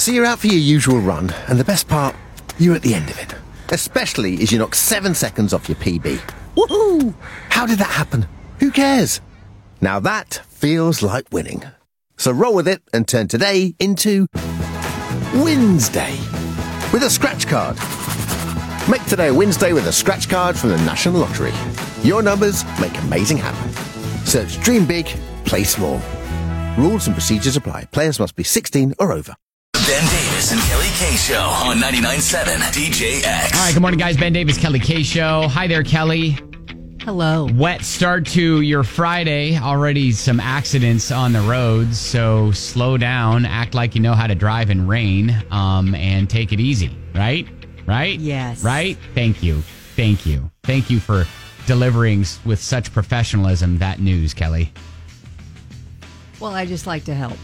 So you're out for your usual run, and the best part, you're at the end of it. Especially as you knock 7 seconds off your PB. Woohoo! How did that happen? Who cares? Now that feels like winning. So roll with it and turn today into Wednesday with a scratch card. Make today a Wednesday with a scratch card from the National Lottery. Your numbers make amazing happen. Search Dream Big, Play Small. Rules and procedures apply. Players must be 16 or over. Ben Davis and Kelly K Show on 99.7 DJX. All right, good morning, guys. Ben Davis, Kelly K Show. Hi there, Kelly. Hello. Wet start to your Friday. Already some accidents on the roads, so slow down, act like you know how to drive in rain, and take it easy, right? Right? Yes. Right? Thank you. Thank you. Thank you for delivering with such professionalism that news, Kelly. Well, I just like to help.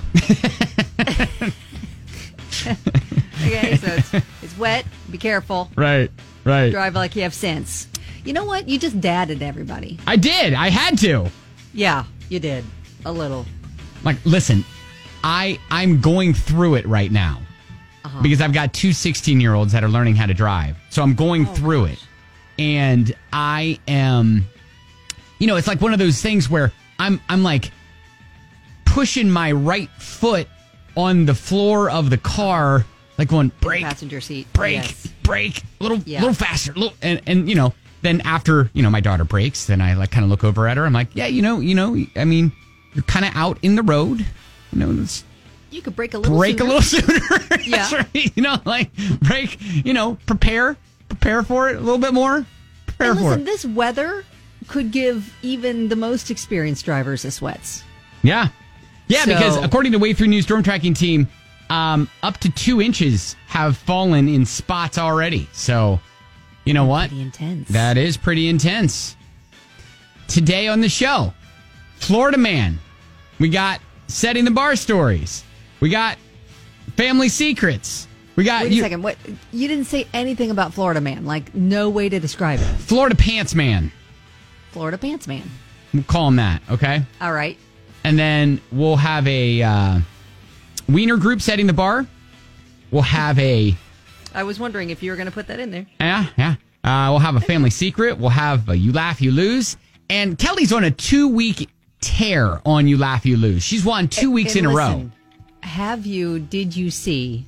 Okay, so it's wet. Be careful. Right. Drive like you have sense. You know what? You just dadded everybody. I did. I had to. Yeah, you did. A little. Like, listen, I'm going through it right now. Because I've got two 16-year-olds that are learning how to drive. So I'm going through it. And I am, it's like one of those things where I'm like pushing my right foot on the floor of the car, like going brake, passenger seat, brake, a little faster, and then after my daughter brakes, then I like kind of look over at her. I'm like, yeah, I mean, you're kind of out in the road, you could brake a little sooner. Yeah, right. Like brake, prepare for it a little bit more. Listen, this weather could give even the most experienced drivers the sweats. Yeah. Yeah, So, because according to Way Through News Storm Tracking Team, up to 2 inches have fallen in spots already. So, you know what? Pretty intense. That is pretty intense. Today on the show, Florida Man. We got Setting the Bar stories. We got Family Secrets. We got Wait a second. What? You didn't say anything about Florida Man. Like, no way to describe it. Florida Pants Man. Florida Pants Man. We'll call him that, okay? All right. And then we'll have a Wiener Group Setting the Bar. We'll have a... I was wondering if you were going to put that in there. Yeah. We'll have a Family Secret. We'll have a You Laugh, You Lose. And Kelly's on a 2-week tear on You Laugh, You Lose. She's won 2 weeks in a row. Did you see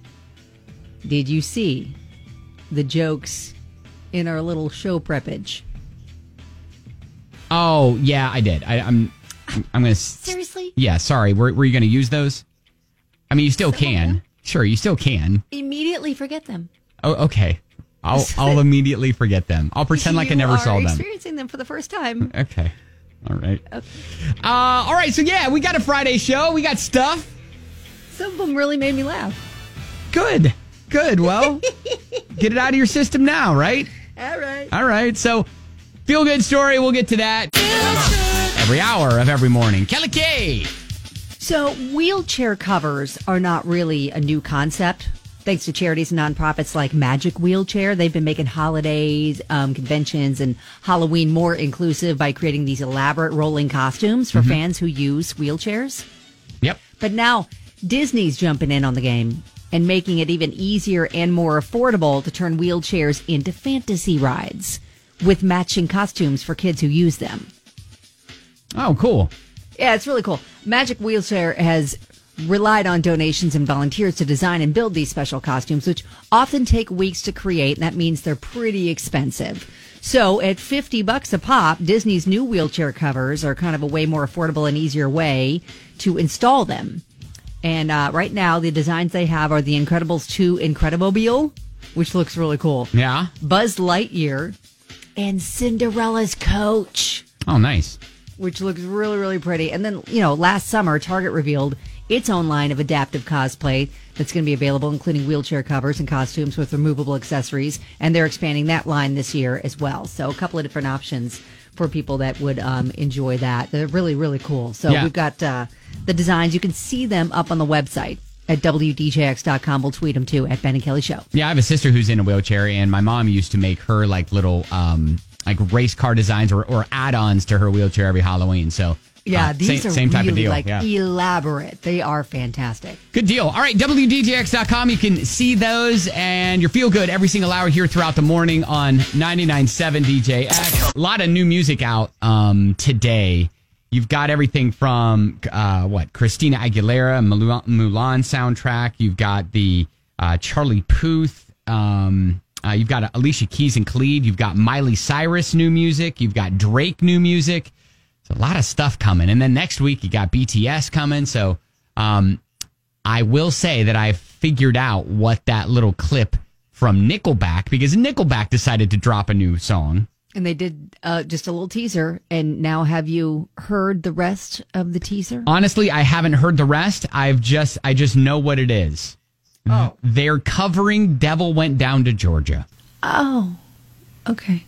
the jokes in our little show preppage? Oh, yeah, I did. I'm going to... Seriously? Yeah, sorry. Were you going to use those? I mean, you still can. Sure, you still can. Immediately forget them. Oh, okay. I'll immediately forget them. I'll pretend like I never saw them. You are experiencing them for the first time. Okay. All right. Okay. All right, so yeah, we got a Friday show. We got stuff. Some of them really made me laugh. Good. Well, get it out of your system now, right? All right. So, feel good story. We'll get to that every hour of every morning. Kelly K. So, wheelchair covers are not really a new concept. Thanks to charities and nonprofits like Magic Wheelchair, they've been making holidays, conventions, and Halloween more inclusive by creating these elaborate rolling costumes for fans who use wheelchairs. Yep. But now Disney's jumping in on the game and making it even easier and more affordable to turn wheelchairs into fantasy rides with matching costumes for kids who use them. Oh, cool. Yeah, it's really cool. Magic Wheelchair has relied on donations and volunteers to design and build these special costumes, which often take weeks to create, and that means they're pretty expensive. So at $50 a pop, Disney's new wheelchair covers are kind of a way more affordable and easier way to install them. And right now, the designs they have are the Incredibles 2 Incredibobile, which looks really cool. Yeah. Buzz Lightyear, and Cinderella's Coach. Oh, nice. Which looks really, really pretty. And then, last summer, Target revealed its own line of adaptive cosplay that's going to be available, including wheelchair covers and costumes with removable accessories. And they're expanding that line this year as well. So a couple of different options for people that would enjoy that. They're really, really cool. So We've got the designs. You can see them up on the website at WDJX.com. We'll tweet them too at Ben and Kelly Show. Yeah, I have a sister who's in a wheelchair, and my mom used to make her like little like race car designs or add-ons to her wheelchair every Halloween. So Yeah, these are same type really of deal. elaborate. They are fantastic. Good deal. All right, WDJX.com. You can see those and your feel good every single hour here throughout the morning on 99.7 DJX. A lot of new music out today. You've got everything from Christina Aguilera, Mulan soundtrack. You've got the Charlie Puth. You've got Alicia Keys and Khalid. You've got Miley Cyrus new music. You've got Drake new music. A lot of stuff coming. And then next week, you got BTS coming. So I will say that I figured out what that little clip from Nickelback, because Nickelback decided to drop a new song. And they did just a little teaser. And now have you heard the rest of the teaser? Honestly, I haven't heard the rest. I just know what it is. Oh. They're covering Devil Went Down to Georgia. Oh, okay.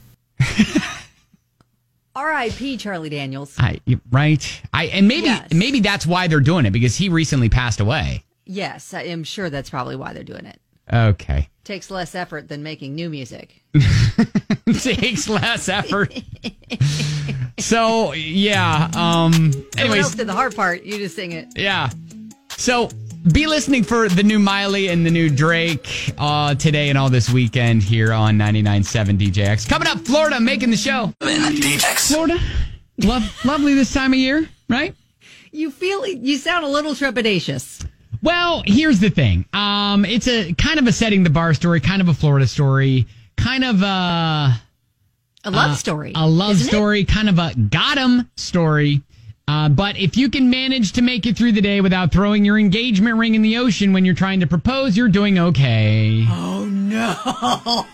R.I.P. Charlie Daniels. Right. Maybe that's why they're doing it, because he recently passed away. Yes, I am sure that's probably why they're doing it. Okay. Takes less effort than making new music. Takes less effort. So, yeah. Anyways. Else did the hard part. You just sing it. Yeah. So, be listening for the new Miley and the new Drake today and all this weekend here on 99.7 DJX. Coming up, Florida making the show. DJX. Florida, lovely this time of year, right? You sound a little trepidatious. Well, here's the thing. It's a kind of a setting the bar story, kind of a Florida story, kind of a love story. A love story, kind of a got 'em story. But if you can manage to make it through the day without throwing your engagement ring in the ocean when you're trying to propose, you're doing okay. Oh, no.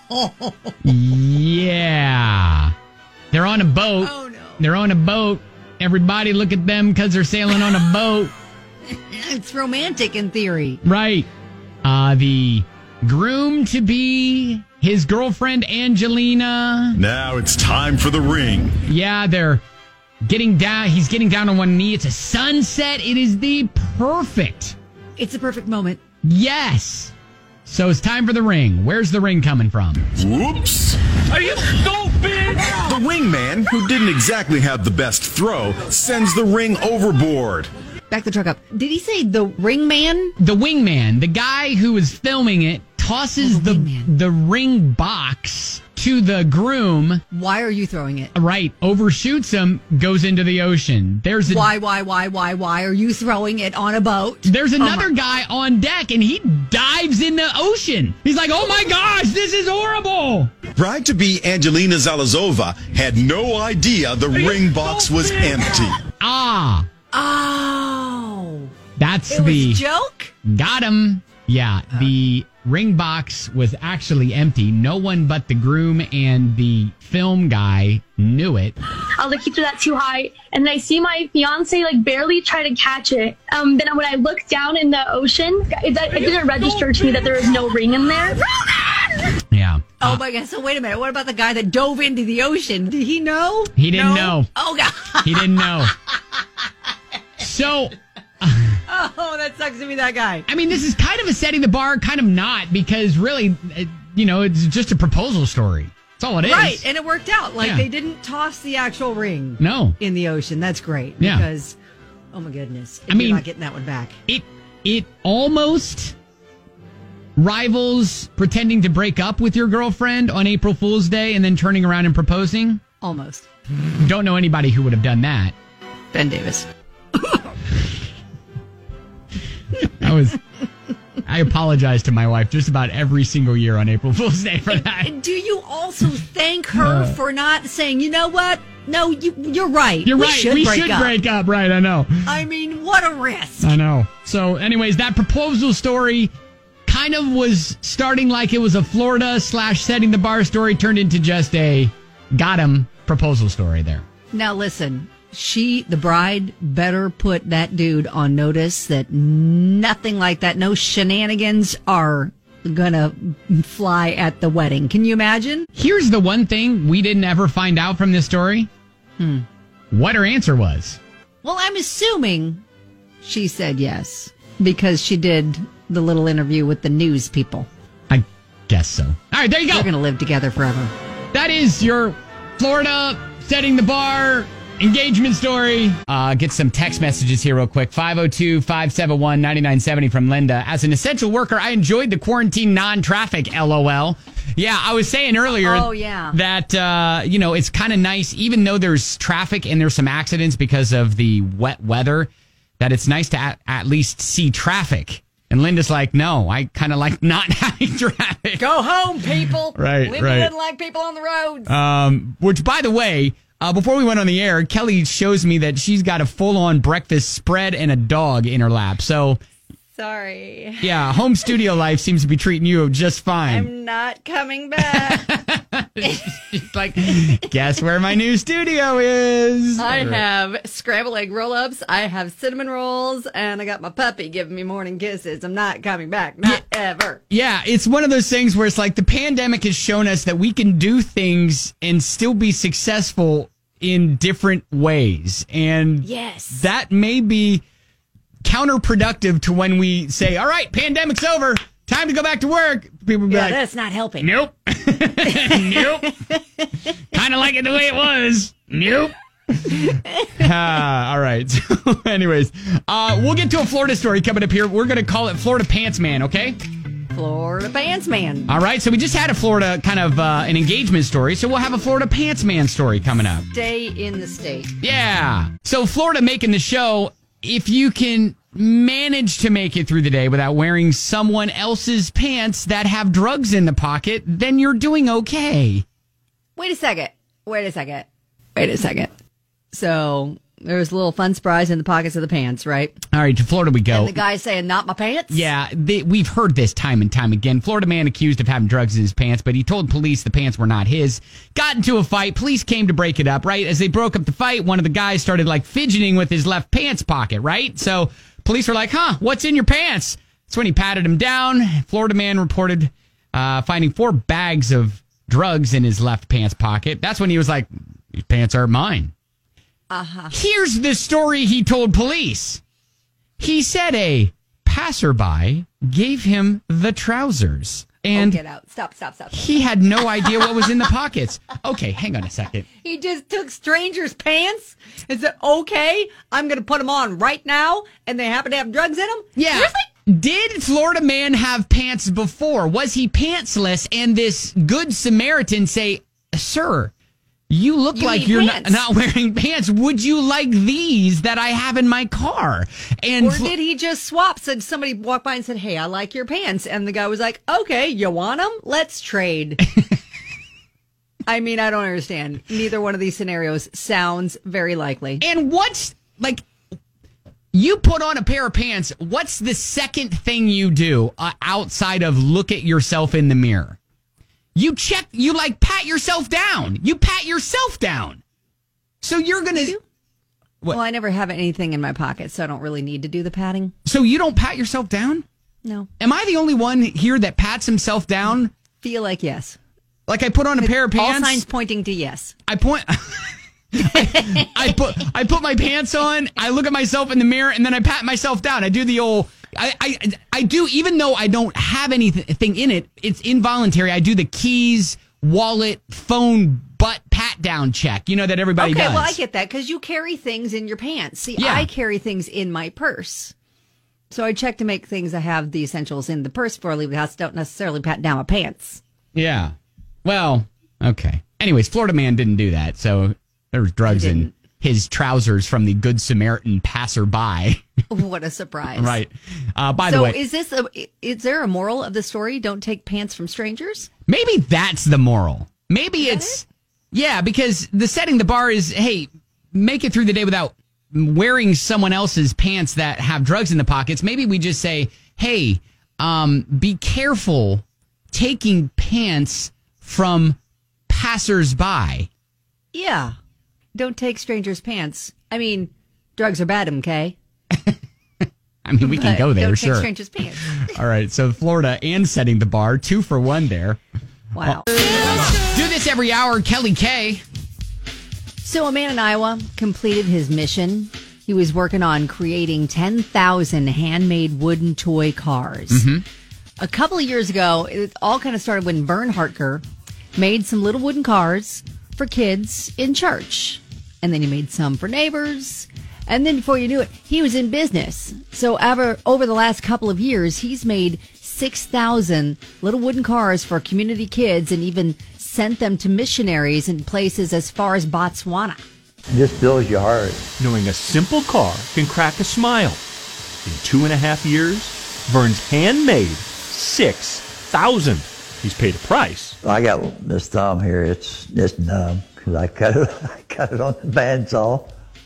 Yeah. They're on a boat. Oh, no. They're on a boat. Everybody look at them because they're sailing on a boat. It's romantic in theory. Right. The groom-to-be, his girlfriend Angelina. Now it's time for the ring. Yeah, they're getting down. He's getting down on one knee. It's a sunset. It is the perfect. It's a perfect moment. Yes. So it's time for the ring. Where's the ring coming from? Whoops. Are you stupid? The wingman, who didn't exactly have the best throw, sends the ring overboard. Back the truck up. Did he say the ring man? The wingman, the guy who was filming it, tosses the ring box to the groom. Why are you throwing it? Right. Overshoots him, goes into the ocean. There's Why are you throwing it on a boat? There's another guy on deck, and he dives in the ocean. He's like, oh my gosh, this is horrible. Bride-to-be Angelina Zalazova had no idea the ring box was empty. Oh. That's it was a joke? Got him. Yeah, the ring box was actually empty. No one but the groom and the film guy knew it. I was like, he threw that too high. And then I see my fiance like barely try to catch it. Then when I look down in the ocean, it didn't register to me that there was no ring in there. Yeah. Oh my God. So wait a minute. What about the guy that dove into the ocean? Did he know? He didn't know. Oh God. He didn't know. So... Oh, that sucks to be that guy. I mean, this is kind of a setting the bar, kind of not, because really, it's just a proposal story. That's all it is. Right, and it worked out. They didn't toss the actual ring in the ocean. That's great. Yeah. Because, oh my goodness. You're not getting that one back. It almost rivals pretending to break up with your girlfriend on April Fool's Day and then turning around and proposing. Almost. Don't know anybody who would have done that. Ben Davis. I apologize to my wife just about every single year on April Fool's Day for that. And do you also thank her for not saying, you know what? No, you're right. You're we right. Should we break should up. break up. Right, I know. I mean, what a risk. I know. So anyways, that proposal story kind of was starting like it was a Florida / setting the bar story, turned into just a got him proposal story there. Now listen. The bride, better put that dude on notice that nothing like that, no shenanigans are gonna fly at the wedding. Can you imagine? Here's the one thing we didn't ever find out from this story. What her answer was. Well, I'm assuming she said yes, because she did the little interview with the news people. I guess so. All right, there you go. They're gonna live together forever. That is your Florida setting the bar Engagement story. Get some text messages here real quick. 502-571-9970 from Linda. As an essential worker, I enjoyed the quarantine non-traffic, LOL. Yeah, I was saying earlier that, it's kind of nice, even though there's traffic and there's some accidents because of the wet weather, that it's nice to at least see traffic. And Linda's like, no, I kind of like not having traffic. Go home, people. Right, Linda doesn't like people on the roads. Which, by the way, before we went on the air, Kelly shows me that she's got a full-on breakfast spread and a dog in her lap. So, sorry. Yeah, home studio life seems to be treating you just fine. I'm not coming back. She's like, guess where my new studio is? I have scrambled egg roll-ups, I have cinnamon rolls, and I got my puppy giving me morning kisses. I'm not coming back. Not ever. Yeah, it's one of those things where it's like the pandemic has shown us that we can do things and still be successful in different ways. And that may be counterproductive to when we say, all right, pandemic's over, time to go back to work. People be like, that's not helping. Nope. Nope. Kind of like it the way it was. Nope. All right. So anyways, we'll get to a Florida story coming up here. We're going to call it Florida Pants Man, okay? Florida Pants Man. All right. So we just had a Florida kind of an engagement story. So we'll have a Florida Pants Man story coming up. Stay in the state. Yeah. So Florida making the show. If you can manage to make it through the day without wearing someone else's pants that have drugs in the pocket, then you're doing okay. Wait a second. So there's a little fun surprise in the pockets of the pants, right? All right, to Florida we go. And the guy's saying, not my pants? Yeah, we've heard this time and time again. Florida man accused of having drugs in his pants, but he told police the pants were not his. Got into a fight. Police came to break it up, right? As they broke up the fight, one of the guys started like fidgeting with his left pants pocket, right? So police were like, what's in your pants? That's when he patted him down. Florida man reported finding 4 bags of drugs in his left pants pocket. That's when he was like, these pants are mine. Here's the story he told police. He said a passerby gave him the trousers. And get out. Stop. He had no idea what was in the pockets. Okay, hang on a second. He just took strangers' pants and said, okay, I'm going to put them on right now, and they happen to have drugs in them? Yeah. Seriously? Did Florida man have pants before? Was he pantsless? And this good Samaritan say, sir, you look like you're not wearing pants. Would you like these that I have in my car? And or did he just swap? Said somebody walked by and said, hey, I like your pants. And the guy was like, okay, you want them? Let's trade. I mean, I don't understand. Neither one of these scenarios sounds very likely. And what's, like, you put on a pair of pants, what's the second thing you do outside of look at yourself in the mirror? You pat yourself down. You pat yourself down. So you're going to... Well, I never have anything in my pocket, so I don't really need to do the patting. So you don't pat yourself down? No. Am I the only one here that pats himself down? Feel like yes. Like I put on a pair of pants? All signs pointing to yes. I put my pants on, I look at myself in the mirror, and then I pat myself down. I do the old... I do, even though I don't have anything in it, it's involuntary. I do the keys, wallet, phone, butt pat down check, that everybody does. Okay, well, I get that because you carry things in your pants. See, I carry things in my purse. So I check to make things I have the essentials in the purse before I leave the house. Don't necessarily pat down my pants. Yeah. Well, okay. Anyways, Florida man didn't do that. So there was drugs in his trousers from the Good Samaritan passerby. What a surprise. Right. By the way. So is there a moral of the story? Don't take pants from strangers? Maybe that's the moral. Maybe it's, because the setting the bar is, hey, make it through the day without wearing someone else's pants that have drugs in the pockets. Maybe we just say, hey, be careful taking pants from passersby. Yeah. Don't take strangers' pants. I mean, drugs are bad, okay? I mean, we can go there, don't sure. Take strangers' pants. All right, so Florida and setting the bar, 2 for 1 there. Wow. Do this every hour, Kelly K. So a man in Iowa completed his mission. He was working on creating 10,000 handmade wooden toy cars. Mm-hmm. A couple of years ago, it all kind of started when Vern Hartker made some little wooden cars for kids in church. and then he made some for neighbors. And then before you knew it, he was in business. So over the last couple of years, he's made 6,000 little wooden cars for community kids and even sent them to missionaries in places as far as Botswana. This fills your heart. Knowing a simple car can crack a smile. In 2.5 years, Vern's handmade 6,000. He's paid a price. I got this thumb here. It's numb because I cut it on the bandsaw.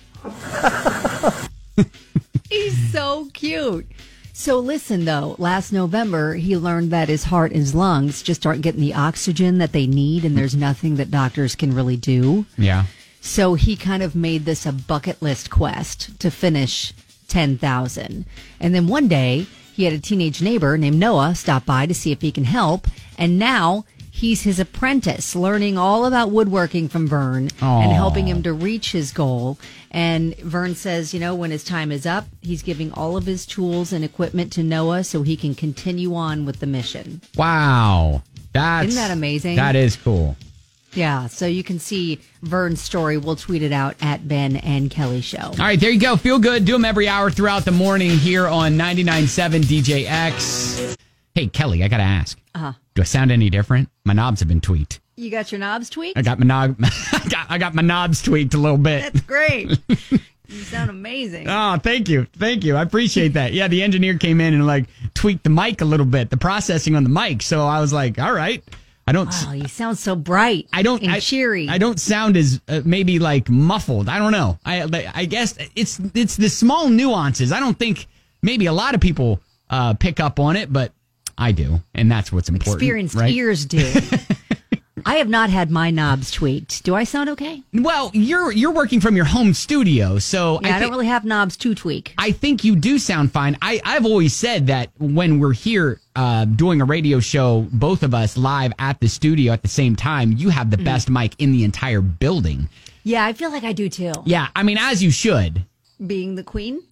He's so cute. So listen, though, last November, he learned that his heart and his lungs just aren't getting the oxygen that they need, and there's nothing that doctors can really do. Yeah. So he kind of made this a bucket list quest to finish 10,000. And then one day, he had a teenage neighbor named Noah stop by to see if he can help, and now he's his apprentice, learning all about woodworking from Vern and helping him to reach his goal. And Vern says, when his time is up, he's giving all of his tools and equipment to Noah so he can continue on with the mission. Wow. Isn't that amazing? That is cool. Yeah, so you can see Vern's story. We'll tweet it out at Ben and Kelly Show. All right, there you go. Feel good. Do them every hour throughout the morning here on 99.7 DJX. Hey, Kelly, I got to ask. Do I sound any different? My knobs have been tweaked. You got your knobs tweaked? I got my knobs tweaked a little bit. That's great. You sound amazing. Oh, thank you. Thank you. I appreciate that. Yeah, the engineer came in and tweaked the mic a little bit, the processing on the mic. So I was like, all right. Wow, you sound so bright and cheery. I don't sound as maybe muffled. I don't know. I guess it's the small nuances. I don't think maybe a lot of people pick up on it, but I do, and that's what's important. Experienced right? ears do. I have not had my knobs tweaked. Do I sound okay? Well, you're working from your home studio, so I don't really have knobs to tweak. I think you do sound fine. I've always said that when we're here doing a radio show, both of us live at the studio at the same time, you have the best mic in the entire building. Yeah, I feel like I do too. Yeah, I mean, as you should. Being the queen?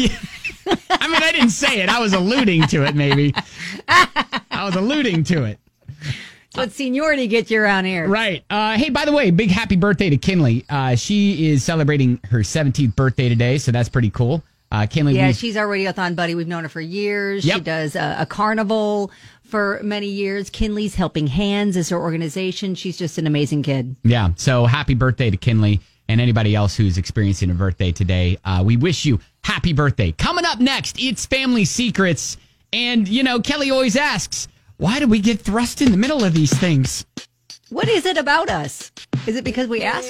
I mean, I didn't say it. I was alluding to it, maybe. I was alluding to it. What seniority gets you around here? Right. Hey, by the way, big happy birthday to Kinley. She is celebrating her 17th birthday today, so that's pretty cool. Kinley, yeah, she's our radiothon buddy. We've known her for years. Yep. She does a carnival for many years. Kinley's Helping Hands is her organization. She's just an amazing kid. Yeah, so happy birthday to Kinley and anybody else who's experiencing a birthday today. We wish you happy birthday. Coming up next, it's Family Secrets. And, Kelly always asks, why do we get thrust in the middle of these things? What is it about us? Is it because we asked?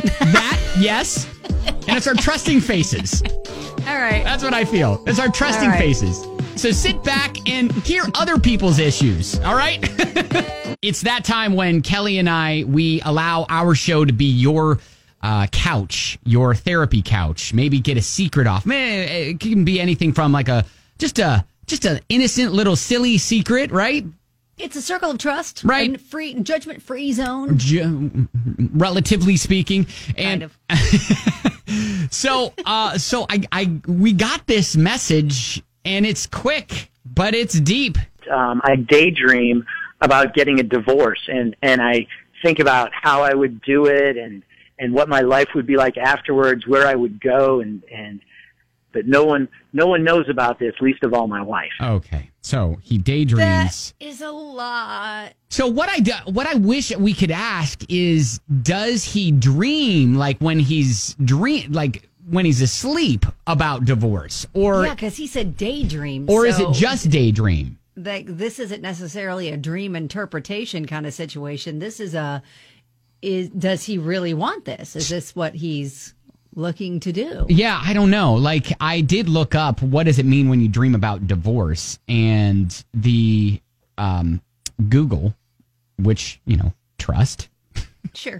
Yes. And it's our trusting faces. All right. That's what I feel. It's our trusting faces. So sit back and hear other people's issues. All right? It's that time when Kelly and we allow our show to be your couch, your therapy couch. Maybe get a secret off. It can be anything from just an innocent little silly secret, right? It's a circle of trust, right? And free, judgment-free zone, relatively speaking. And kind of. So we got this message, and it's quick, but it's deep. I daydream about getting a divorce, and I think about how I would do it, and what my life would be like afterwards, where I would go, but no one knows about this, least of all my wife. Okay, so he daydreams. That is a lot. So what I wish we could ask is, does he dream when he's asleep about divorce, or because he said daydream, or is it just daydream? This isn't necessarily a dream interpretation kind of situation. This is does he really want this? Is this what he's looking to do? Yeah, I don't know. I did look up what does it mean when you dream about divorce, and the Google, which trust. Sure.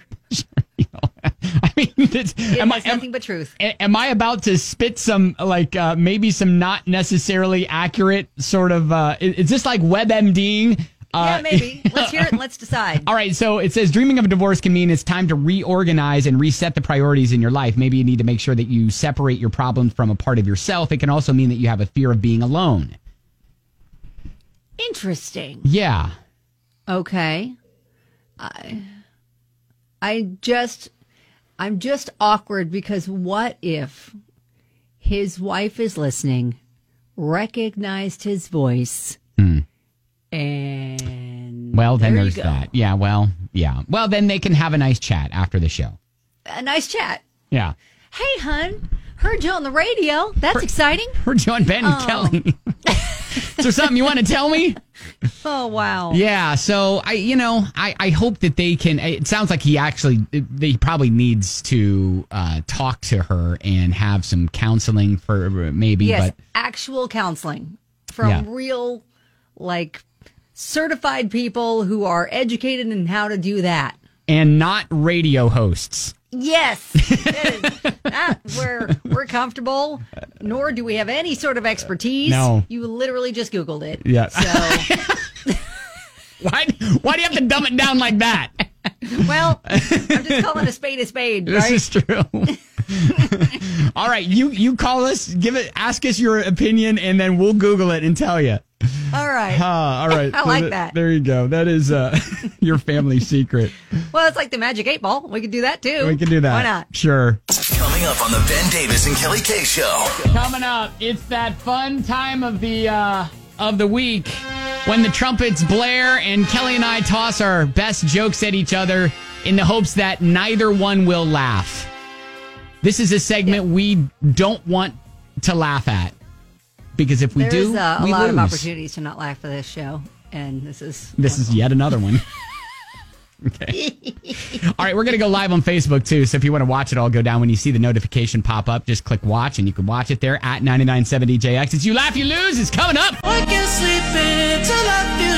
I mean, it's nothing but truth. Am I about to spit some maybe some not necessarily accurate sort of? Is this like WebMDing? Yeah, maybe. Let's hear it and let's decide. All right, so it says dreaming of a divorce can mean it's time to reorganize and reset the priorities in your life. Maybe you need to make sure that you separate your problems from a part of yourself. It can also mean that you have a fear of being alone. Interesting. Yeah. Okay. I I'm just awkward because what if his wife is listening, recognized his voice, and well, then there there's you go. that. Yeah, well, yeah. Well, then they can have a nice chat after the show. A nice chat. Yeah. Hey, hun, heard you on the radio. That's exciting. Heard you on Ben and Kelly. Is there something you want to tell me? Oh, wow. Yeah, so I hope that they can. It sounds like they probably needs to talk to her and have some counseling for maybe. Yes, but actual counseling from real, certified people who are educated in how to do that. And not radio hosts. Yes, that is not where we're comfortable, nor do we have any sort of expertise. No. You literally just Googled it. Yeah. So, Why do you have to dumb it down like that? well, I'm just calling a spade, right? This is true. All right, you call us, ask us your opinion, and then we'll Google it and tell you. All right. All right. I like that. There you go. That is your family secret. Well, it's like the Magic 8 Ball. We could do that too. We can do that. Why not? Sure. Coming up on the Ben Davis and Kelly K Show. Coming up, it's that fun time of the week when the trumpets blare and Kelly and I toss our best jokes at each other in the hopes that neither one will laugh. This is a segment we don't want to laugh at. Because if we There's do, a we lot lose. of opportunities to not laugh for this show, and this is yet another one. Okay. All right, we're going to go live on Facebook, too. So if you want to watch it all go down, when you see the notification pop up, just click watch, and you can watch it there at 99.7 DJX. It's You Laugh, You Lose. It's coming up. I can't sleep until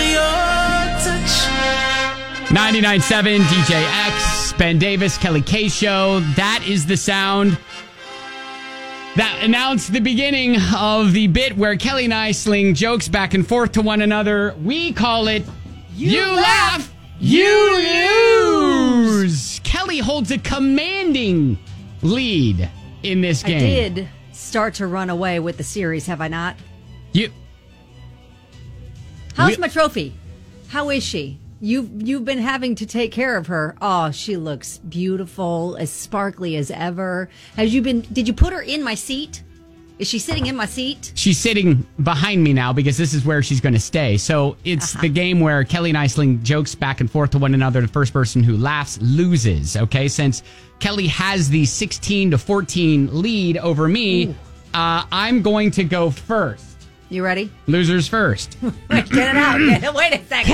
I feel your touch. 99.7 DJX, Ben Davis, Kelly K Show. That is the sound that announced the beginning of the bit where Kelly and I sling jokes back and forth to one another. We call it You Laugh, You Lose. Kelly holds a commanding lead in this game. I did start to run away with the series, have I not? How's my trophy? How is she? You've been having to take care of her. Oh, she looks beautiful, as sparkly as ever. Did you put her in my seat? Is she sitting in my seat? She's sitting behind me now because this is where she's going to stay. So it's the game where Kelly and I sling jokes back and forth to one another. The first person who laughs loses. Okay, since Kelly has the 16-14 lead over me, I'm going to go first. You ready? Losers first. Get it out. Wait a second.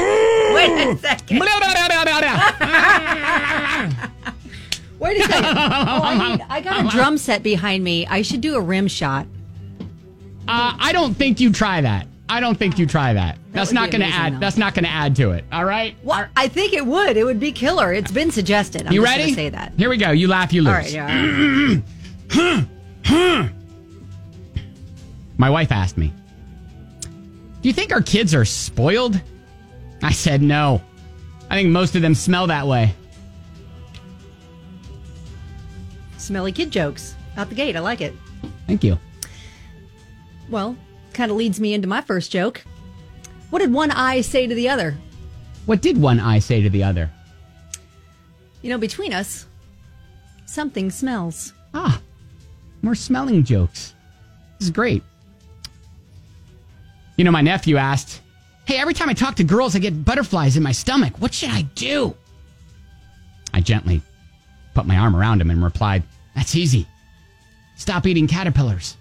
Wait a second. I got a drum set behind me. I should do a rim shot. I don't think you try that. That's not going to add. That's not going to add to it. All right. Well, I think it would. It would be killer. It's been suggested. I'm you just ready? Say that. Here we go. You laugh, you lose. All right. Yeah. My wife asked me, "Do you think our kids are spoiled?" I said no. I think most of them smell that way. Smelly kid jokes out the gate. I like it. Thank you. Well, kind of leads me into my first joke. What did one eye say to the other? What did one eye say to the other? Between us, something smells. More smelling jokes. This is great. My nephew asked, "Hey, every time I talk to girls, I get butterflies in my stomach. What should I do?" I gently put my arm around him and replied, "That's easy. Stop eating caterpillars."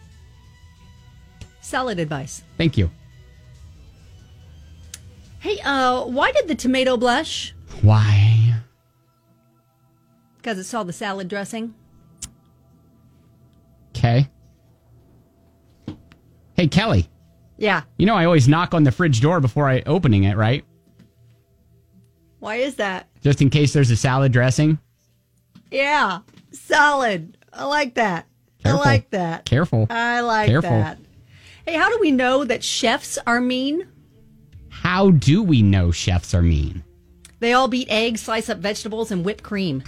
Solid advice. Thank you. Hey, why did the tomato blush? Why? Because it saw the salad dressing. Okay. Hey, Kelly. Yeah. I always knock on the fridge door before opening it, right? Why is that? Just in case there's a salad dressing. Yeah. Solid. I like that. Careful. I like that. Careful. I like Careful. that. Hey, how do we know that chefs are mean? How do we know chefs are mean? They all beat eggs, slice up vegetables, and whip cream.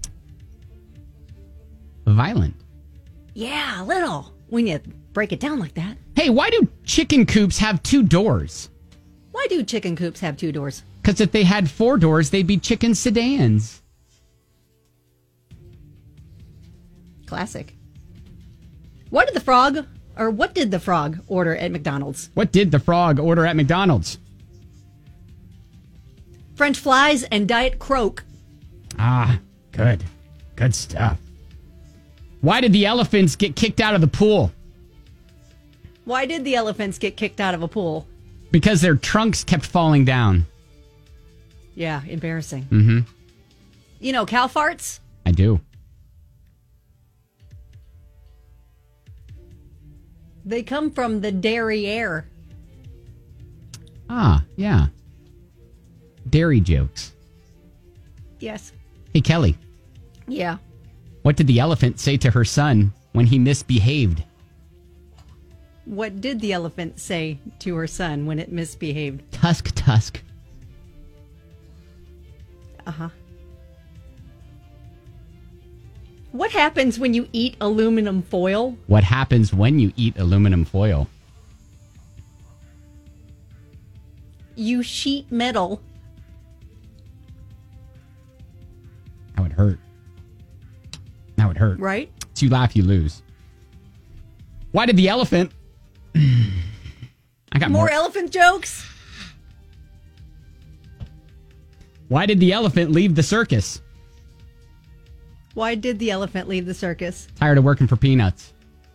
Violent. Yeah, a little. When you break it down like that. Hey, why do chicken coops have 2 doors? Why do chicken coops have 2 doors? Because if they had 4 doors, they'd be chicken sedans. Classic. What did the frog order at McDonald's? What did the frog order at McDonald's? French fries and Diet Coke. Ah, good. Good stuff. Why did the elephants get kicked out of the pool? Why did the elephants get kicked out of a pool? Because their trunks kept falling down. Yeah, embarrassing. Mm-hmm. You know cow farts? I do. They come from the derriere. Ah, yeah. Dairy jokes. Yes. Hey, Kelly. Yeah. What did the elephant say to her son when he misbehaved? What did the elephant say to her son when it misbehaved? Tusk, tusk. Uh-huh. What happens when you eat aluminum foil? What happens when you eat aluminum foil? You sheet metal. That would hurt. That would hurt. Right? So you laugh, you lose. Why did the elephant... I got more elephant jokes? Why did the elephant leave the circus? Why did the elephant leave the circus? Tired of working for peanuts.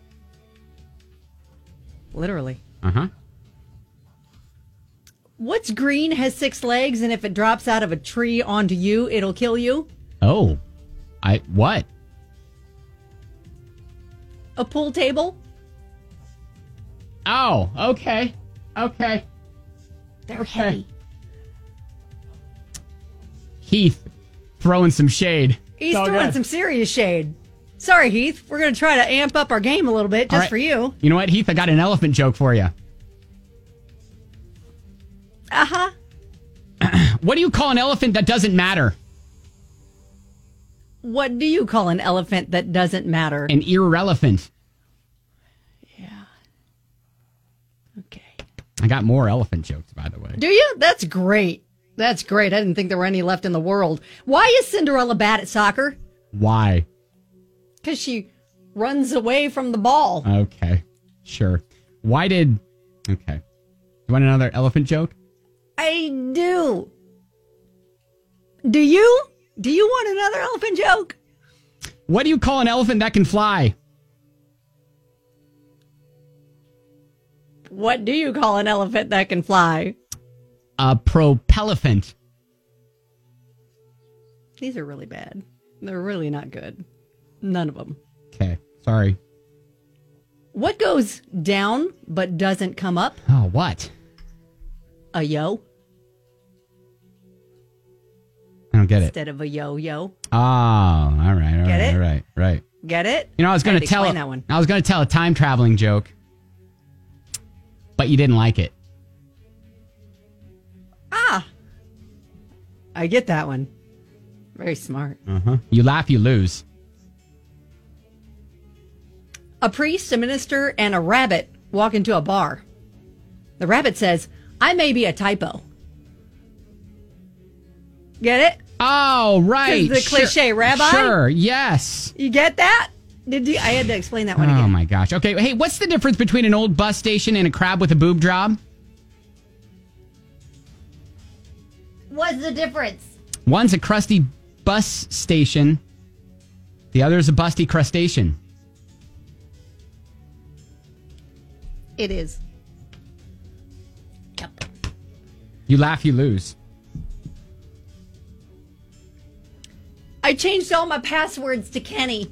Literally. Uh-huh. What's green, has 6 legs, and if it drops out of a tree onto you, it'll kill you? Oh. What? A pool table? Oh, okay. Okay. They're heavy. Heath, throwing some shade. He's throwing some serious shade. Sorry, Heath. We're going to try to amp up our game a little bit just for you. You know what, Heath? I got an elephant joke for you. Uh-huh. What do you call an elephant that doesn't matter? What do you call an elephant that doesn't matter? An irrelevant. Yeah. Okay. I got more elephant jokes, by the way. Do you? That's great. That's great. I didn't think there were any left in the world. Why is Cinderella bad at soccer? Why? Because she runs away from the ball. Okay. Sure. Why did... Okay. You want another elephant joke? I do. Do you? Do you want another elephant joke? What do you call an elephant that can fly? What do you call an elephant that can fly? A propelephant. These are really bad. They're really not good. None of them. Okay. Sorry. What goes down but doesn't come up? Oh, what? A yo. I don't get it. Instead of a yo-yo. Oh, all right. Get it? All right. Right. Get it? You know, I was going to tell that one. I was going to tell a time traveling joke, but you didn't like it. Ah. I get that one. Very smart. Uh-huh. You laugh, you lose. A priest, a minister, and a rabbit walk into a bar. The rabbit says, I may be a typo. Get it? Oh, right. The cliche rabbi? Sure, yes. You get that? Did you? I had to explain that one again. Oh, my gosh. Okay, hey, what's the difference between an old bus station and a crab with a boob job? What's the difference? One's a crusty bus station. The other's a busty crustacean. It is. Yep. You laugh, you lose. I changed all my passwords to Kenny.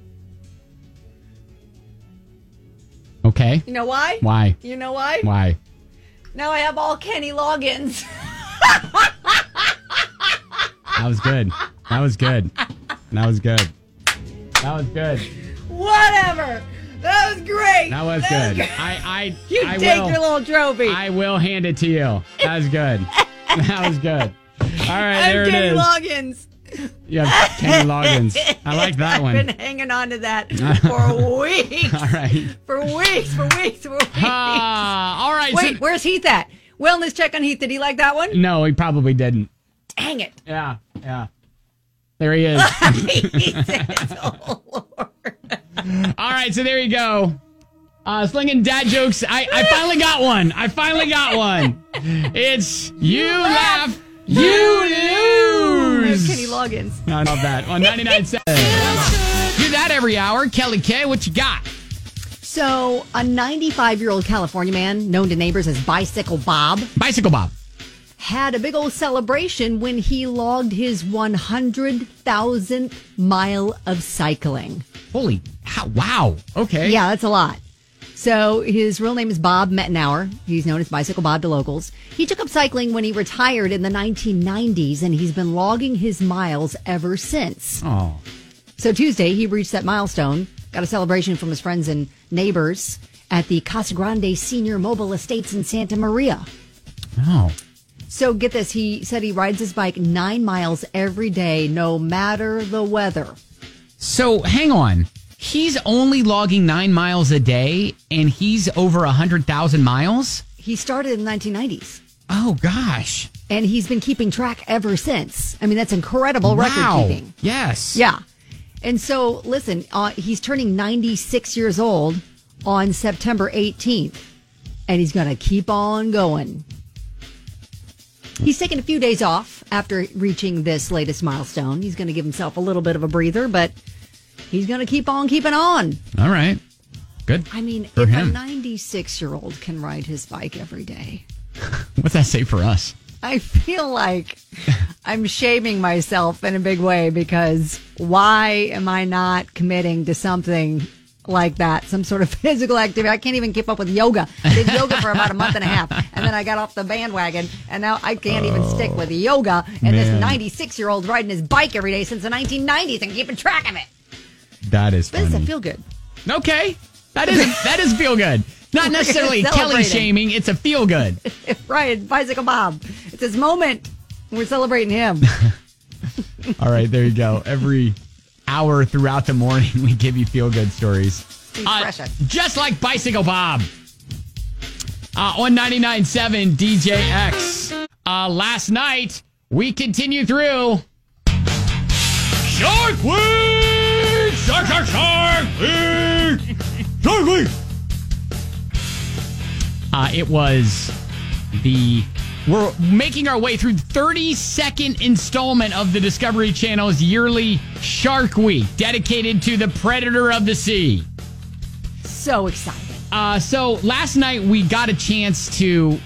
Okay. You know why? Why? You know why? Why? Now I have all Kenny logins. That was good. That was good. That was good. That was good. Whatever. That was great. That was good. I take will, your little trophy. I will hand it to you. That was good. That was good. All right, there it Kenny is. Loggins. You have Kenny Loggins. I like that one. I've been hanging on to that for weeks. All right. For weeks. All right. Wait, where's Heath at? Wellness check on Heath. Did he like that one? No, he probably didn't. Dang it. Yeah. There he is. He says, oh, Lord. All right, so there you go. Slinging dad jokes. I finally got one. It's you laugh, you lose. Kenny Loggins. No, not bad. On 99.7. Do that every hour. Kelly K, what you got? So, a 95-year-old California man, known to neighbors as Bicycle Bob, had a big old celebration when he logged his 100,000th mile of cycling. Holy, wow. Okay. Yeah, that's a lot. So his real name is Bob Mettenauer. He's known as Bicycle Bob to locals. He took up cycling when he retired in the 1990s, and he's been logging his miles ever since. Oh. So Tuesday, he reached that milestone, got a celebration from his friends and neighbors at the Casa Grande Senior Mobile Estates in Santa Maria. Oh. So get this, he said he rides his bike 9 miles every day, no matter the weather. So hang on. He's only logging 9 miles a day, and he's over 100,000 miles? He started in the 1990s. Oh, gosh. And he's been keeping track ever since. I mean, that's incredible record keeping. Yes. Yeah. And so, listen, he's turning 96 years old on September 18th, and he's going to keep on going. He's taking a few days off after reaching this latest milestone. He's going to give himself a little bit of a breather, but he's going to keep on keeping on. All right. Good. I mean, for if him. a 96-year-old can ride his bike every day. What's that say for us? I feel like I'm shaming myself in a big way because why am I not committing to something like that? Some sort of physical activity. I can't even keep up with yoga. I did yoga for about a month and a half, and then I got off the bandwagon, and now I can't even stick with yoga. And this 96-year-old riding his bike every day since the 1990s and keeping track of it. That is funny. But does it feel good? Okay. That is feel good. Not necessarily Kelly shaming. It's a feel good. Right. Bicycle Bob. It's his moment. We're celebrating him. All right. There you go. Every hour throughout the morning, we give you feel good stories. Just like Bicycle Bob. On 99.7 DJX. Last night, we continue through Shark Week! Shark Week! Shark Week! It was we're making our way through the 32nd installment of the Discovery Channel's yearly Shark Week, dedicated to the predator of the sea. So excited. So last night we got a chance to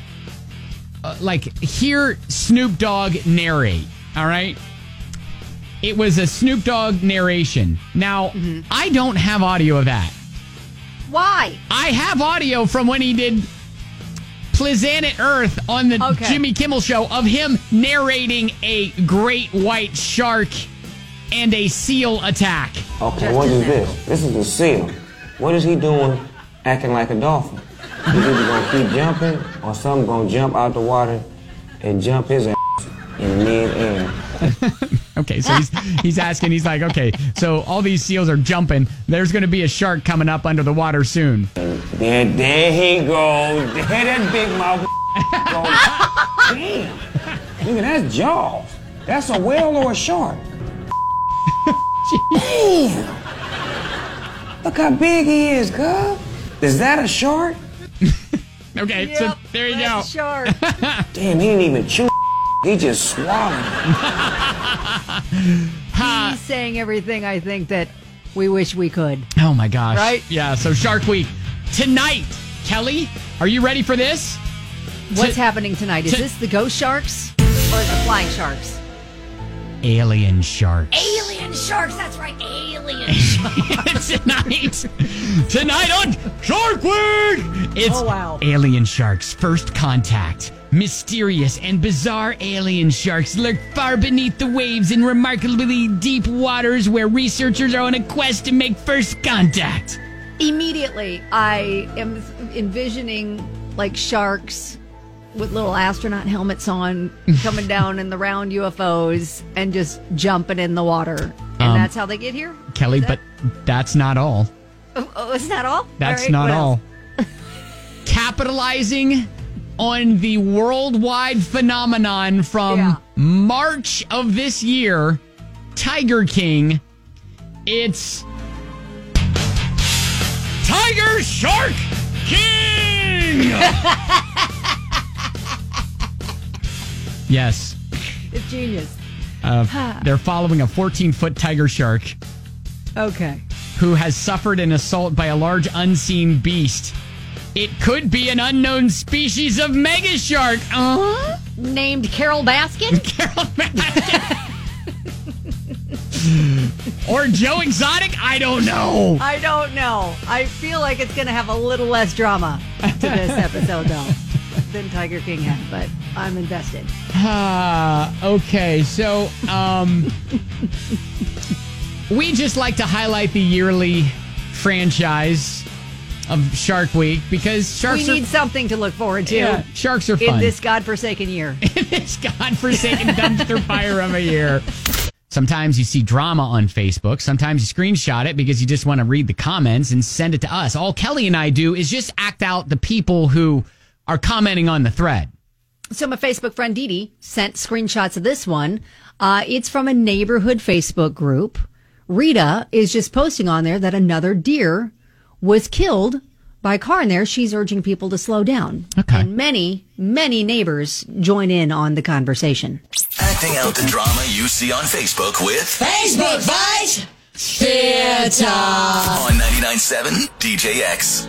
hear Snoop Dogg narrate. All right. It was a Snoop Dogg narration. Now, I don't have audio of that. Why? I have audio from when he did Planet Earth on the Jimmy Kimmel Show of him narrating a great white shark and a seal attack. Okay, what is this? This is the seal. What is he doing acting like a dolphin? He's either going to keep jumping or something going to jump out the water and jump his ass in mid-air. Okay, so he's asking, he's like, okay, so all these seals are jumping. There's going to be a shark coming up under the water soon. There he goes. There that big mouth goes. Damn. Look at that jaws. That's a whale or a shark. Damn. Look how big he is, cuz. Is that a shark? Okay, so there you go. A shark. Damn, he didn't even chew. He just swallowed. He's saying everything I think that we wish we could. Oh my gosh. Right? Yeah, so Shark Week. Tonight, Kelly, are you ready for this? What's happening tonight? Is this the ghost sharks or is it flying sharks? Alien sharks. Alien sharks, that's right, alien sharks. Tonight on Shark Week, it's Alien Sharks First Contact. Mysterious and bizarre alien sharks lurk far beneath the waves in remarkably deep waters where researchers are on a quest to make first contact. Immediately, I am envisioning like sharks with little astronaut helmets on coming down in the round UFOs and just jumping in the water. And that's how they get here? Kelly, but that's not all. Oh, is that all? That's not all. Capitalizing on the worldwide phenomenon from March of this year, Tiger King, it's Tiger Shark King! Yes. It's genius. They're following a 14-foot tiger shark Okay. who has suffered an assault by a large unseen beast. It could be an unknown species of mega shark. Named Carol Baskin? Carol Baskin. Or Joe Exotic? I don't know. I don't know. I feel like it's going to have a little less drama to this episode, though, than Tiger King had, but I'm invested. Okay, so we just like to highlight the yearly franchise of Shark Week because sharks We need something to look forward to. Yeah, sharks are fun. In this godforsaken year. In this godforsaken dumpster fire of a year. Sometimes you see drama on Facebook. Sometimes you screenshot it because you just want to read the comments and send it to us. All Kelly and I do is just act out the people who are commenting on the thread. So my Facebook friend Dee Dee sent screenshots of this one. It's from a neighborhood Facebook group. Rita is just posting on there that another deer was killed by a car in there. She's urging people to slow down. Okay. And many, many neighbors join in on the conversation. Acting out the drama you see on Facebook with Facebook Fight Theater. on 99.7 DJX.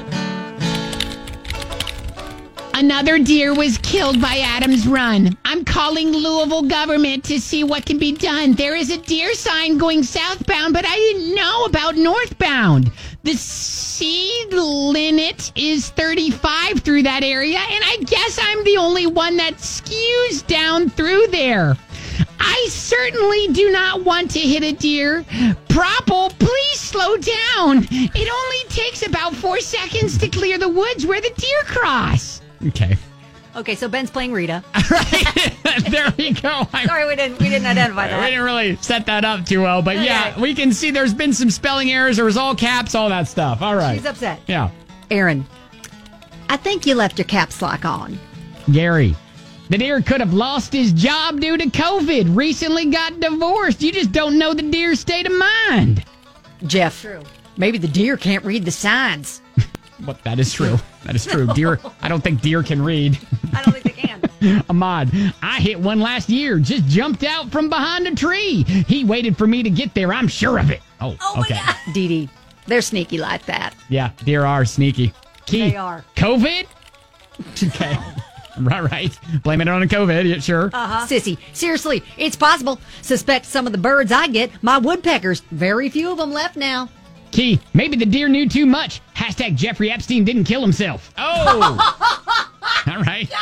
Another deer was killed by Adams Run. I'm calling Louisville government to see what can be done. There is a deer sign going southbound, but I didn't know about northbound. The seed limit is 35 through that area, and I guess I'm the only one that skews down through there. I certainly do not want to hit a deer. Propple, please slow down. It only takes about 4 seconds to clear the woods where the deer cross. Okay. Okay, so Ben's playing Rita. Right. There we go. Sorry, we didn't identify that. We didn't really set that up too well, but yeah, we can see there's been some spelling errors. There was all caps, all that stuff. All right. She's upset. Yeah. Aaron, I think you left your caps lock on. Gary, the deer could have lost his job due to COVID. Recently got divorced. You just don't know the deer's state of mind. Jeff, maybe the deer can't read the signs. Well, that is true. That is true. Deer, I don't think deer can read. I don't think they can. Ahmad, I hit one last year. Just jumped out from behind a tree. He waited for me to get there. I'm sure of it. Oh okay. My God. Dee Dee, they're sneaky like that. Yeah, deer are sneaky. They are. COVID? Okay. Right. Blaming it on the COVID. Yeah, sure. Sissy, seriously, it's possible. Suspect some of the birds I get, my woodpeckers. Very few of them left now. Key, maybe the deer knew too much. Hashtag Jeffrey Epstein didn't kill himself. Oh. All right.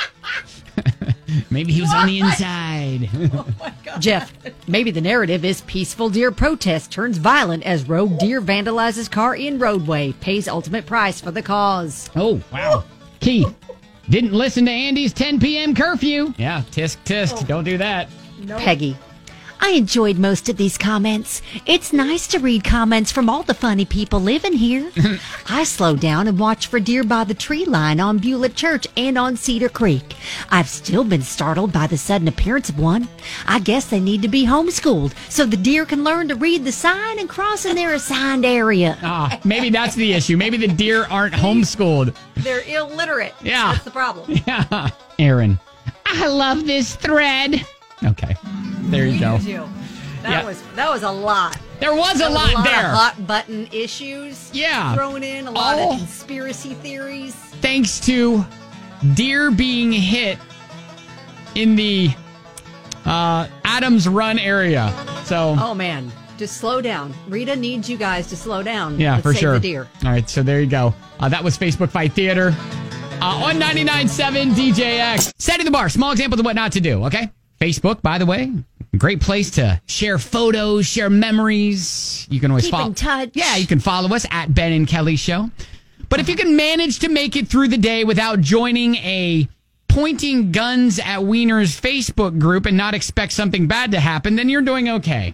Maybe he was on the inside. Oh my God. Jeff, maybe the narrative is peaceful deer protest turns violent as rogue deer vandalizes car in roadway, pays ultimate price for the cause. Oh, wow. Key, didn't listen to Andy's 10 p.m. curfew. Yeah, tisk, tisk. Oh. Don't do that. No. Peggy, I enjoyed most of these comments. It's nice to read comments from all the funny people living here. I slowed down and watched for deer by the tree line on Bullitt Church and on Cedar Creek. I've still been startled by the sudden appearance of one. I guess they need to be homeschooled so the deer can learn to read the sign and cross in their assigned area. Maybe that's the issue. Maybe the deer aren't homeschooled. They're illiterate. Yeah. That's the problem. Yeah. Aaron, I love this thread. Okay. There you go. That was a lot. There was a lot there. Of hot button issues. Yeah. Thrown in a lot of conspiracy theories. Thanks to deer being hit in the Adams Run area. So. Oh man, just slow down. Rita needs you guys to slow down. Yeah, Let's for save sure. The deer. All right, so there you go. That was Facebook Fight Theater on 99.7 DJX. Setting the bar. Small examples of what not to do. Okay. Facebook, by the way, great place to share photos, share memories. You can always Keep follow. in touch. Yeah, you can follow us at Ben and Kelly Show. But if you can manage to make it through the day without joining a pointing guns at Wiener's Facebook group and not expect something bad to happen, then you're doing okay.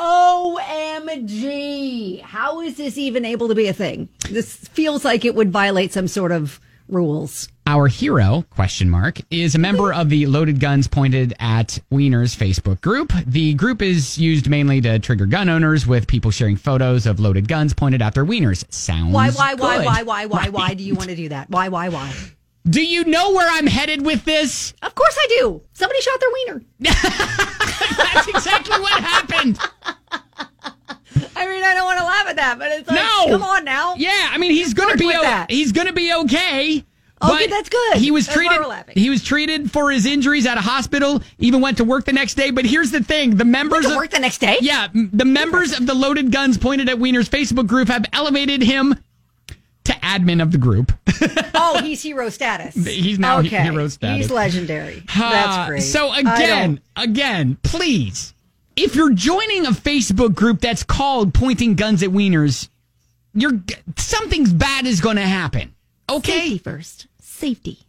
OMG. How is this even able to be a thing? This feels like it would violate some sort of rules. Our hero, is a member of the Loaded Guns Pointed at Wieners Facebook group. The group is used mainly to trigger gun owners with people sharing photos of loaded guns pointed at their wieners. Sounds Why good. do you want to do that? Why? Do you know where I'm headed with this? Of course I do. Somebody shot their wiener. That's exactly what happened. I mean, I don't want to laugh at that, but it's like, No. come on now. Yeah, I mean, he's going to be okay. Okay, But that's good. He was That's why treated. we're laughing. He was treated for his injuries at a hospital. Even went to work the next day. But here's the thing: the members Went to work the next day? Yeah, the members of the Loaded Guns Pointed at Wieners Facebook group have elevated him to admin of the group. Oh, he's hero status. He's now hero status. He's legendary. That's great. So again, please, if you're joining a Facebook group that's called Pointing Guns at Wieners, something's bad is going to happen. Okay, Safety first. Safety.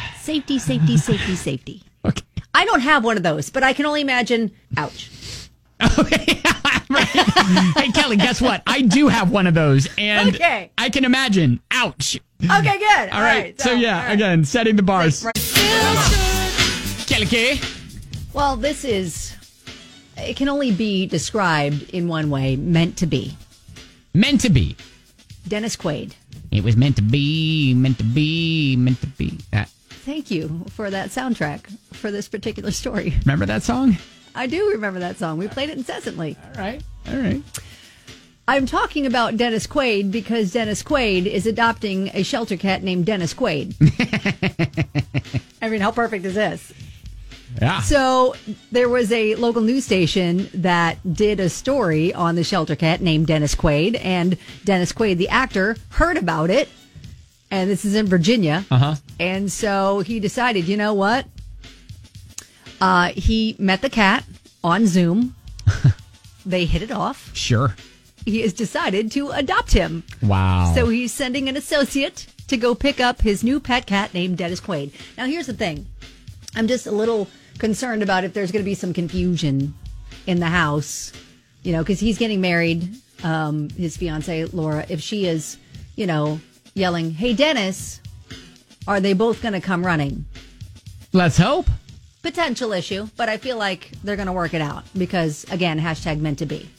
Okay. I don't have one of those, but I can only imagine. Ouch. Hey, Kelly, guess what? I do have one of those, and Okay. I can imagine. Ouch. Okay, good. All right. So again, setting the bars. Kelly K. Well, it can only be described in one way, meant to be. Meant to be. Dennis Quaid. It was meant to be, meant to be, meant to be. That. Thank you for that soundtrack for this particular story. Remember that song? I do remember that song. We played it incessantly. All right. I'm talking about Dennis Quaid because Dennis Quaid is adopting a shelter cat named Dennis Quaid. I mean, how perfect is this? Yeah. So there was a local news station that did a story on the shelter cat named Dennis Quaid, and Dennis Quaid, the actor, heard about it. And this is in Virginia. Uh-huh. And so he decided, you know what? He met the cat on Zoom. They hit it off. Sure. He has decided to adopt him. Wow. So he's sending an associate to go pick up his new pet cat named Dennis Quaid. Now, here's the thing. I'm just a little concerned about if there's going to be some confusion in the house, because he's getting married. His fiancee, Laura, if she is, yelling, "Hey, Dennis," are they both going to come running? Let's hope. Potential issue, but I feel like they're going to work it out because, again, hashtag meant to be.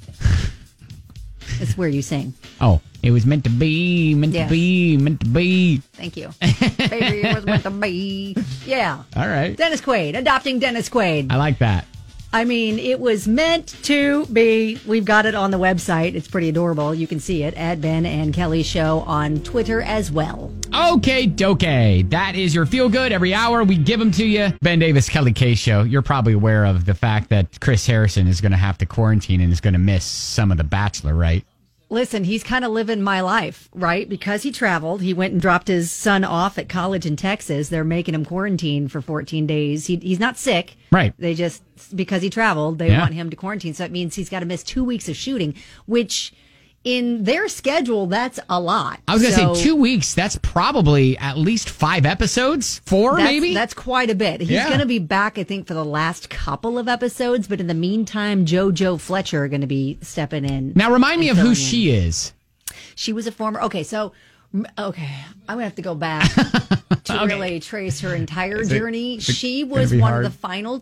It's where you sing. Oh, it was meant to be, meant to be, meant to be. Thank you. Baby, it was meant to be. Yeah. All right. Dennis Quaid, adopting Dennis Quaid. I like that. I mean, it was meant to be. We've got it on the website. It's pretty adorable. You can see it at Ben and Kelly Show on Twitter as well. Okay, doke. That is your feel good. Every hour we give them to you. Ben Davis, Kelly K Show. You're probably aware of the fact that Chris Harrison is going to have to quarantine and is going to miss some of The Bachelor, right? Listen, he's kind of living my life, right? Because he traveled. He went and dropped his son off at college in Texas. They're making him quarantine for 14 days. He's not sick. Right. They just, because he traveled, they want him to quarantine. So it means he's got to miss 2 weeks of shooting, which in their schedule, that's a lot. I was going to say 2 weeks. That's probably at least 5 episodes. 4, maybe? That's quite a bit. He's going to be back, I think, for the last couple of episodes. But in the meantime, JoJo Fletcher are going to be stepping in. Now, remind me of who she is. She was a former... I'm going to have to go back to really trace her entire journey. She was one of the final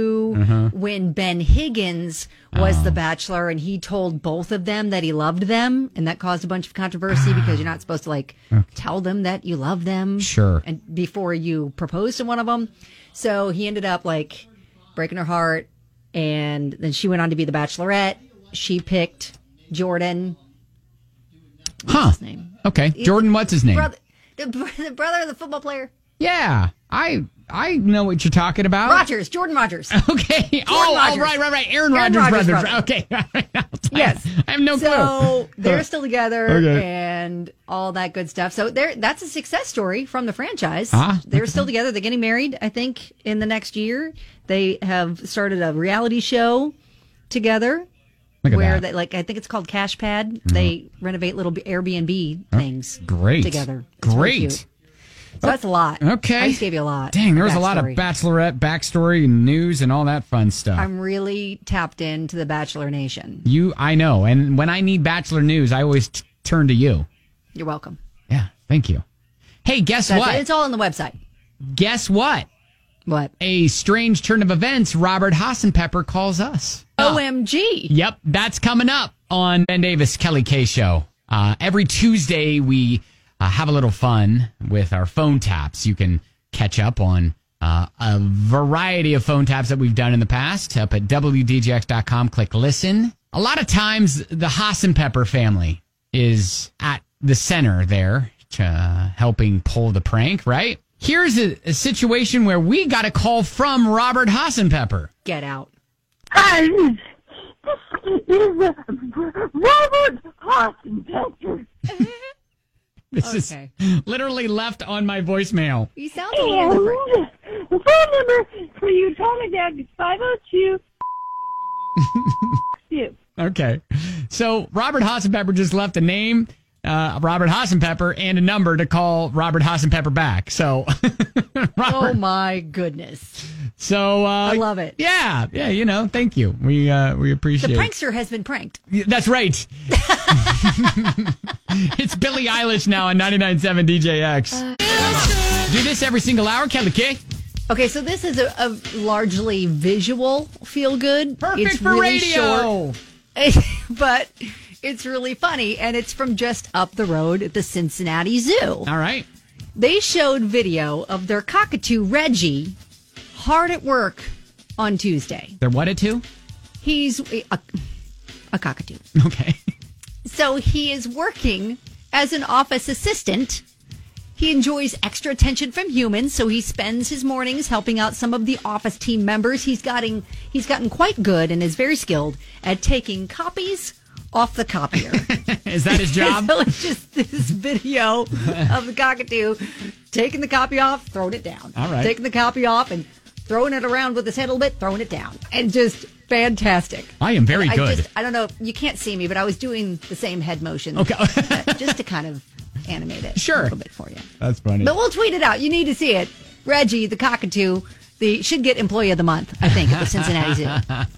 2 when Ben Higgins was the Bachelor, and he told both of them that he loved them, and that caused a bunch of controversy because you're not supposed to tell them that you love them and before you propose to one of them. So he ended up breaking her heart, and then she went on to be the Bachelorette. She picked Jordan. What's his name? Okay. Jordan, what's his name? The brother of the football player. Yeah. I know what you're talking about. Jordan Rogers. Okay. Rogers. Right. Aaron Rodgers' brother. Okay. Yes. I have no clue. So they're still together and all that good stuff. So that's a success story from the franchise. They're still together. They're getting married, I think, in the next year. They have started a reality show together. Where they I think it's called Cash Pad. They renovate little Airbnb things together. It's Great. really cute. So that's a lot. Okay. I just gave you a lot. Dang, there was a lot of Bachelorette backstory and news and all that fun stuff. I'm really tapped into the Bachelor Nation. I know. And when I need Bachelor news, I always turn to you. You're welcome. Yeah, thank you. Hey, guess That's what? it. It's all on the website. Guess what? What? A strange turn of events. Robert Hassenpepper calls us. OMG. Yep, that's coming up on Ben Davis Kelly K Show. Every Tuesday, we have a little fun with our phone taps. You can catch up on a variety of phone taps that we've done in the past up at WDJX.com. Click listen. A lot of times, the Hassenpepper family is at the center there helping pull the prank, right? Here's a situation where we got a call from Robert Hassenpepper. Get out. Hi, this is Robert Hassenpepper. This is literally left on my voicemail. You sound a little different. The phone number for you to call me back is 502. Okay. So Robert Hassenpepper just left a name, Robert Hassenpepper, and a number to call Robert Hassenpepper back. So, Oh, my goodness. So I love it. Yeah, thank you. We appreciate The it. prankster has been pranked. That's right. It's Billie Eilish now on 99.7 DJX. Do this every single hour, Kelly K. Okay, so this is a largely visual feel-good. Perfect It's for really radio. Short, but it's really funny, and it's from just up the road at the Cincinnati Zoo. All right. They showed video of their cockatoo, Reggie, hard at work on Tuesday. They're what at two? He's a cockatoo. Okay. So he is working as an office assistant. He enjoys extra attention from humans, so he spends his mornings helping out some of the office team members. He's gotten quite good and is very skilled at taking copies off the copier. Is that his job? So it's just this video of the cockatoo taking the copy off, throwing it down. All right. Taking the copy off and throwing it around with his head a little bit, throwing it down. And just fantastic. I am very good. I don't know, you can't see me, but I was doing the same head motion. Okay. Just to kind of animate it Sure. a little bit for you. That's funny. But we'll tweet it out. You need to see it. Reggie, the cockatoo, should get Employee of the Month, I think, at the Cincinnati Zoo.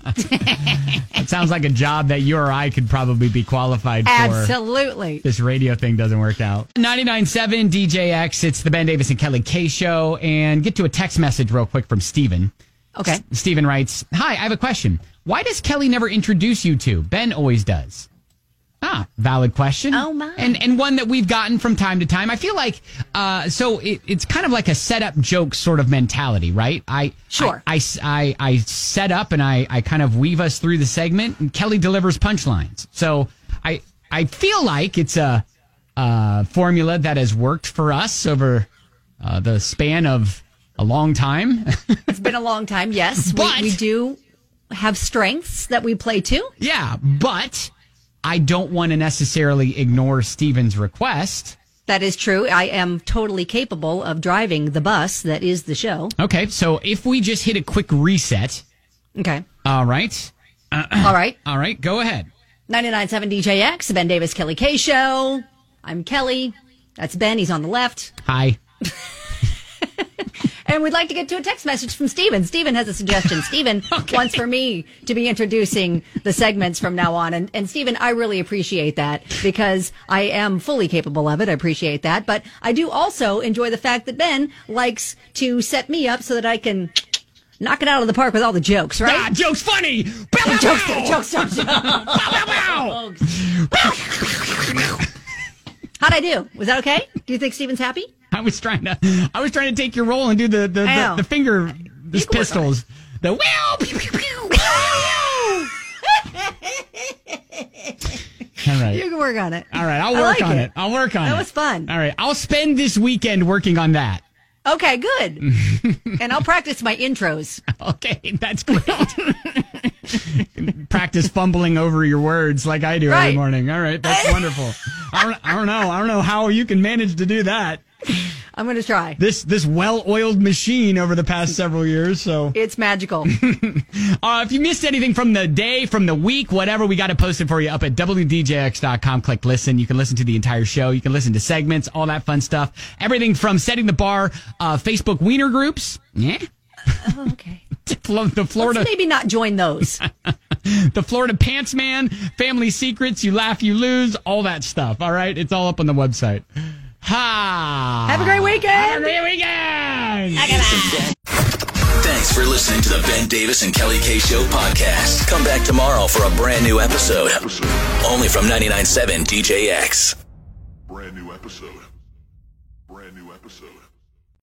It sounds like a job that you or I could probably be qualified for. Absolutely. This radio thing doesn't work out. 99.7 DJX, it's the Ben Davis and Kelly K Show. And get to a text message real quick from Steven. Okay. Steven writes, "Hi, I have a question. Why does Kelly never introduce you two? Ben always does." Valid question. Oh, my. And one that we've gotten from time to time. I feel like, it's kind of like a setup joke sort of mentality, right? Sure. I set up and I kind of weave us through the segment, and Kelly delivers punchlines. So I feel like it's a formula that has worked for us over the span of a long time. It's been a long time, yes. But we do have strengths that we play to. Yeah, but I don't want to necessarily ignore Steven's request. That is true. I am totally capable of driving the bus that is the show. Okay, so if we just hit a quick reset. Okay. All right. All right. All right, go ahead. 99.7 DJX, the Ben Davis Kelly K Show. I'm Kelly. That's Ben. He's on the left. Hi. And we'd like to get to a text message from Steven. Steven has a suggestion. Steven wants for me to be introducing the segments from now on. And Steven, I really appreciate that because I am fully capable of it. I appreciate that. But I do also enjoy the fact that Ben likes to set me up so that I can knock it out of the park with all the jokes, right? Ah, joke's funny! Jokes. How'd I do? Was that okay? Do you think Steven's happy? I was trying to take your role and do the finger pistols. The wow! All right. You can work on it. All right, I'll work on it. I'll work on it. That was fun. All right, I'll spend this weekend working on that. Okay, good. And I'll practice my intros. Okay, that's great. Practice fumbling over your words like I do every morning. All right, that's wonderful. I don't know how you can manage to do that. I'm going to try. This well-oiled machine over the past several years, so it's magical. If you missed anything from the day, from the week, whatever, we got it posted for you up at WDJX.com. Click listen. You can listen to the entire show. You can listen to segments, all that fun stuff. Everything from setting the bar, Facebook wiener groups. Yeah. Oh, okay. The Florida. Let's maybe not join those. The Florida Pants Man, Family Secrets, You Laugh, You Lose, all that stuff. All right, it's all up on the website. Ha! Have a great weekend. Have a great weekend. Thanks for listening to the Ben Davis and Kelly K Show podcast. Come back tomorrow for a brand new episode. Only from 99.7 DJX. Brand new episode.